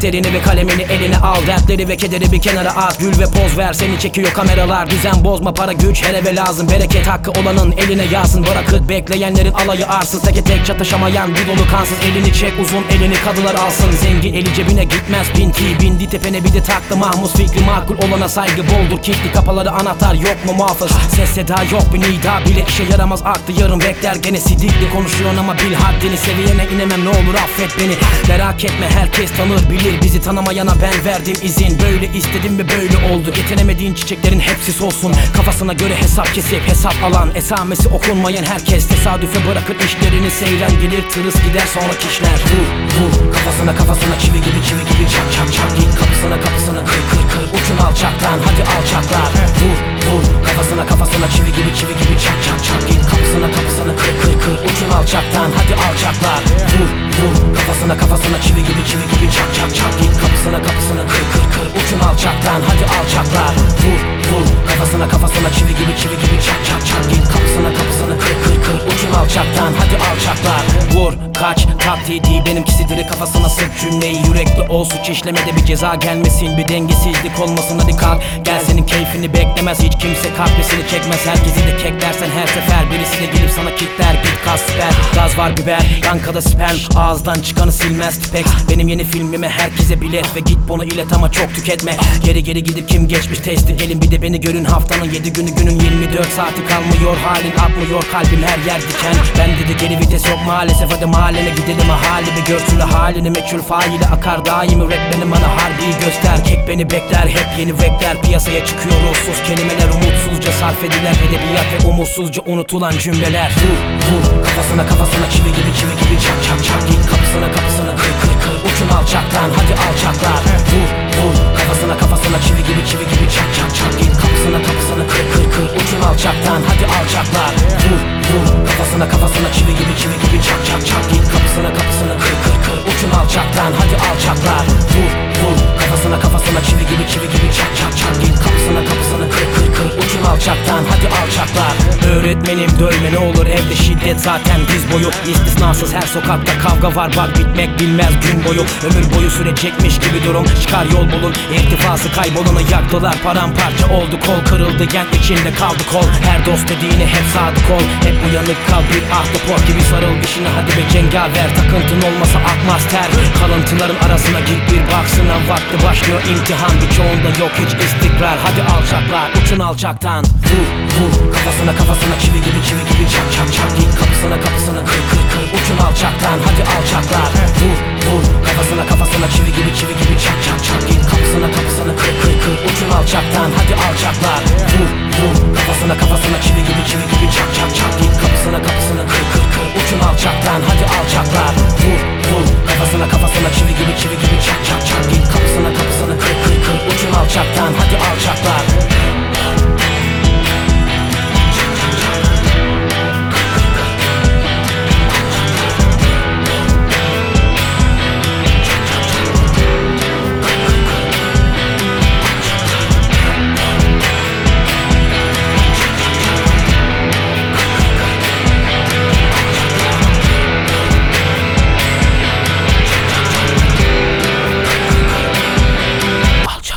Defterini ve kalemini eline al, dertleri ve kederi bir kenara at. Gül ve poz ver, seni çekiyor kameralar. Düzen bozma, para güç her eve lazım. Bereket hakkı olanın eline yağsın. Bırakıp bekleyenlerin alayı arsız. Teke tek çatışamayan bir dolu kansız. Elini çek uzun, elini kadılar alsın. Zengin eli cebine gitmez pinti. Bindi tepene bir de taktı mahmus. Fikri makul olana saygı boldur. Kilitli kapıları anahtar yok mu muhafız? Ses seda yok bir nida bile işe yaramaz, aktı yarın bekler gene. Sidikli konuşuyorsun ama bil haddini. Seviyene inemem, ne olur affet beni. Merak etme, herkes tanır bilir bizi. Tanımayana ben verdim izin. Böyle istedim ve böyle oldu. Getirenemediğin çiçeklerin hepsi solsun. Kafasına göre hesap kesip hesap alan, esamesi okunmayan herkes tesadüfe bırakır işlerini. Seyren gelir tırıs gider sonra kişner. Vur vur kafasına çivi gibi çak çak çak. Git kapısına kır kır kır. Uçun alçaktan hadi alçaklar. Vur vur kafasına çivi gibi çak çak çak. Git kapısına kır kır kır. Uçun alçaktan hadi alçaklar. Vur vur kafasına çivi gibi çak çak çak. Git kapısına kır kır kır. Uçun alçaktan hadi alçaklar. Vur vur kafasına çivi gibi çak çak çak. Git kapısına kır kır kır. Uçun alçaktan hadi alçaklar. Vur kaç taktiği değil benimkisidir, kafasına sık cümleyi. Yürekli ol, suç işlemede bir ceza gelmesin. Bir dengesizlik olmasın hadi kalk. Gel senin keyfini beklemez hiç kimse, kahvesini çekmez. Herkesi de kek dersen her sefer birisi de gelip sana kitler. Git kas siper, gaz var biber, yankada sperm. Ağızdan çıkanı silmez tipex. Benim yeni filmime herkese bilet ve git bunu ilet ama çok tüketme. Geri gidip kim geçmiş testi, gelin bir de beni görün. Haftanın 7 günü günün 24 saati kalmıyor. Halin atmıyor, kalbim her yer diken. Bende de geri vites yok maalesef, hadi mahallene gidelim ahali bir görsün halini. Meçhul faili akar daimi rap, benim bana harbiyi göster. Kek beni bekler, hep yeni vekler. Piyasaya çıkıyor ruhsuz kelimeler, umutsuzca sarf edilen edebiyat ve umutsuzca unutulan cümleler. Vur vur kafasına çivi gibi çak çak çak. Git kapısına kır kır kır. Uçun alçaktan hadi alçaklar. Vur vur kafasına çivi gibi çak çak çak. Git kapısına kır kır kır. Uçun alçaktan hadi alçaklar. Vur vur kafasına çivi gibi çak çak çak. Git kapısına kır kır kır. Uçun alçaktan hadi alçaklar. Vur vur kafasına çivi gibi çak çak çak. Git kapısına kır kır kır. Uçun alçaktan hadi alçaklar. Öğretmenim dövme ne olur, evde şiddet zaten diz boyu. İstisnasız her sokakta kavga var, bak bitmek bilmez gün boyu. Ömür boyu sürecekmiş gibi durum, çıkar yol bulun. İrtifası kaybolana yaktılar, paramparça oldu. Kol kırıldı gen içinde kaldı kol. Her dost dediğine hep sadık ol. Hep uyanık kal, bir ahtapot gibi sarıl dişine hadi be cengaver. Takıntın olmasa akmaz ter. Kalıntıların arasına gir bir bak, sınav vakti başlıyor imtihan. Birçoğunda yok hiç istikrar, hadi alçaklar uçun alçaktan. Vur vur kafasına çivi gibi çak çak çak. Git kapısına kır kır kır. Uçun alçaktan hadi alçaklar. Vur vur kafasına çivi gibi